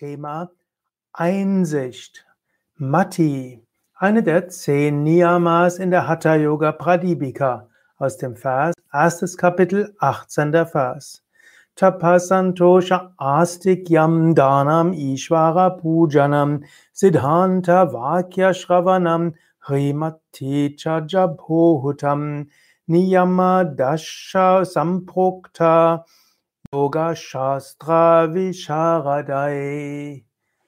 Thema Einsicht. Mati, eine der 10 Niyamas in der Hatha Yoga Pradipika, aus dem Vers, 1. Kapitel, 18. Vers. Tapasantosha astikyam dhanam ishvara pujanam siddhanta vakya shravanam hrimati chajabhohutam niyama dasha samprokta Yoga Shastra Visharadai.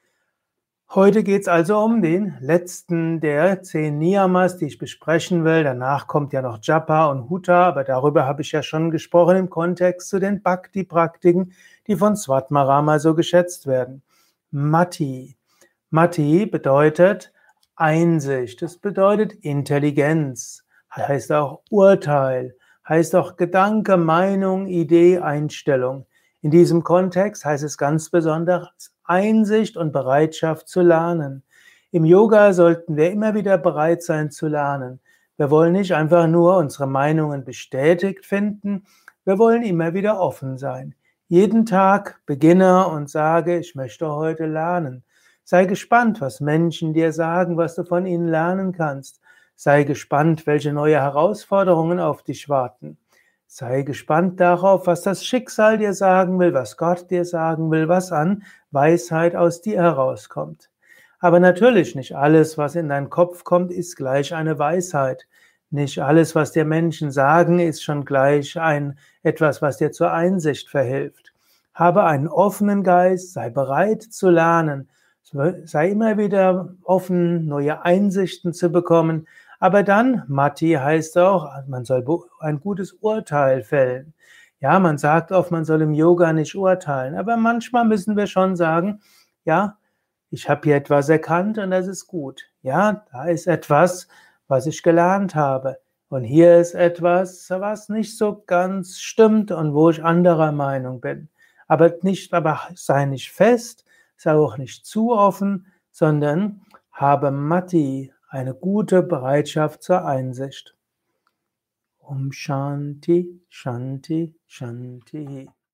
Heute geht es also um den letzten der 10 Niyamas, die ich besprechen will. Danach kommt ja noch Japa und Hutta, aber darüber habe ich ja schon gesprochen im Kontext zu den Bhakti-Praktiken, die von Svatmarama so geschätzt werden. Mati. Mati bedeutet Einsicht, es bedeutet Intelligenz, heißt auch Urteil, heißt auch Gedanke, Meinung, Idee, Einstellung. In diesem Kontext heißt es ganz besonders Einsicht und Bereitschaft zu lernen. Im Yoga sollten wir immer wieder bereit sein zu lernen. Wir wollen nicht einfach nur unsere Meinungen bestätigt finden, wir wollen immer wieder offen sein. Jeden Tag beginne und sage, ich möchte heute lernen. Sei gespannt, was Menschen dir sagen, was du von ihnen lernen kannst. Sei gespannt, welche neue Herausforderungen auf dich warten. Sei gespannt darauf, was das Schicksal dir sagen will, was Gott dir sagen will, was an Weisheit aus dir herauskommt. Aber natürlich nicht alles, was in deinen Kopf kommt, ist gleich eine Weisheit. Nicht alles, was dir Menschen sagen, ist schon gleich etwas, was dir zur Einsicht verhilft. Habe einen offenen Geist, sei bereit zu lernen, sei immer wieder offen, neue Einsichten zu bekommen. Aber dann, Mati heißt auch, man soll ein gutes Urteil fällen. Ja, man sagt oft, man soll im Yoga nicht urteilen, aber manchmal müssen wir schon sagen, ja, ich habe hier etwas erkannt und das ist gut. Ja, da ist etwas, was ich gelernt habe. Und hier ist etwas, was nicht so ganz stimmt und wo ich anderer Meinung bin. Aber sei nicht fest, sei auch nicht zu offen, sondern habe Mati, eine gute Bereitschaft zur Einsicht. Om Shanti, Shanti, Shanti.